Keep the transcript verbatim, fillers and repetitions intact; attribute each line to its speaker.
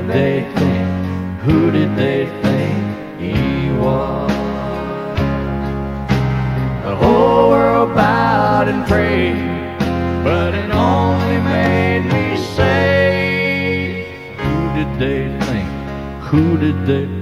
Speaker 1: did they think? Who did they think he was? The whole world bowed and prayed, but it only made me say, who did they think? Who did they